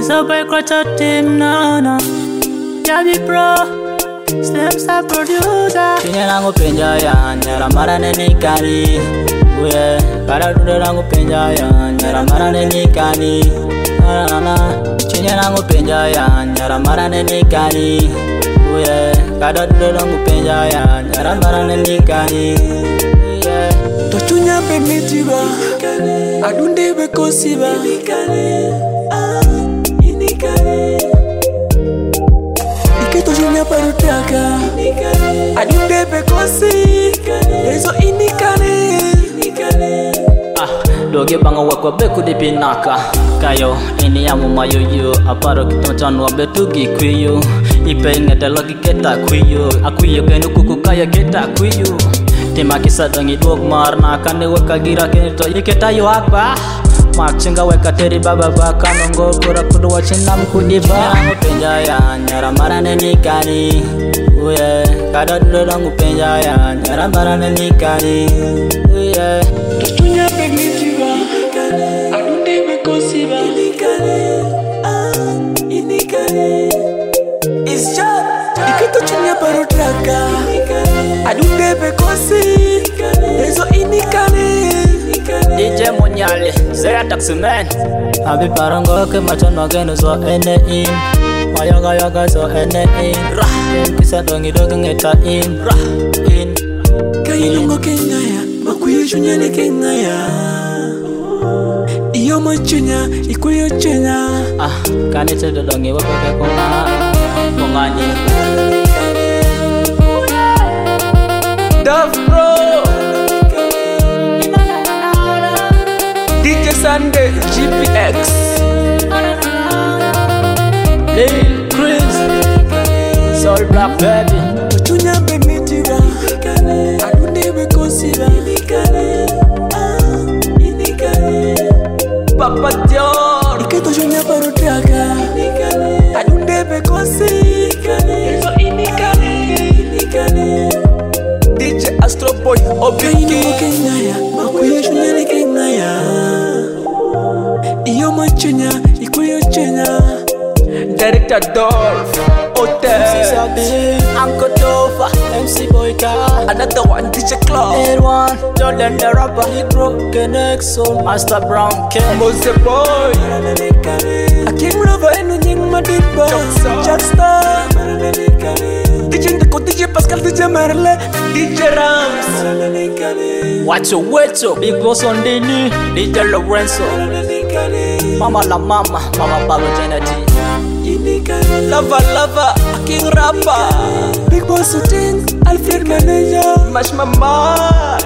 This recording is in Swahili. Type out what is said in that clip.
So break out your team now, no. Javi Pro, Slim Star Producer. Chinya nangu penja ya, nyara mara nenikani. Uye, para dude nangu penja ya, nyara mara nenikani. Chinya nangu penja ya, nyara mara nenikani. Uye, para dude nangu penja ya, nyara mara nenikani. Tochunya bemitiba, adunde bekosiba. Ike tochunya parutaka, adunde bekosi. Ezo inikane. Doge banga wakwa beku di pinaka. Kayo ini yamu mayoyo, aparo kitonchanu abetugi kuyo. Ipe ngete logi keta kuyo, akuyo genu kuku kaya keta kuyo. Tima kisa dongi dog marna kane weka gira kenito iketa yo akba. Machinga weka teri baba baka nongo kura kudu wachinam kudiba. Nangu penja ya nyara mara nenikani. Uye kada dudo nangu penja ya nyara mara nenikani. Uye Tochunya bemitiba, adunde bekosiba. It's just Ike tochunya parutaka, adunde bekosi. Ezo inikane. DJ Munyale, Zaya Taximan. Abi parango ke machono genu so ene in. Mayoga yoga so ene in. Kisa dongi dogi ngeta in. In. Kailungo kengaya, makuyo chunyane kengaya. Iyo machunya, ikuyo chunya. Kani chedo dongi wapeke kongani. Dove Bro, DJ Sunday, GPX, Lil Chris, Soul Black Baby. Tochunya bemitiba, adunde bekosiba. Papa Dior, Ike tochunya parutaka, adunde bekosi. Ezo inikane. DJ Astro Boy, Obiki kengaya, makuyo chunyane kengaya. Iyo machunya, ikuyo chunya. Director Dolph, Hotel, Uncle Dova, MC Boyka. another one DJ Club, Air1, Jordan the rapper, Negro, Kenexo, Master Brown, Ken. Mose Boy, Akim Lover enu nying madiba. Jackstar, DJ Ndeko, DJ Pascal, DJ Merle, DJ Rams. Wacho Wecho, Big Boss on Dini, DJ Lorenzo, Mama la Mama, Mama Pablo Geneti. Lava, King Rapper, Big Boss Shooting, Alfred Manager, Mash Mama.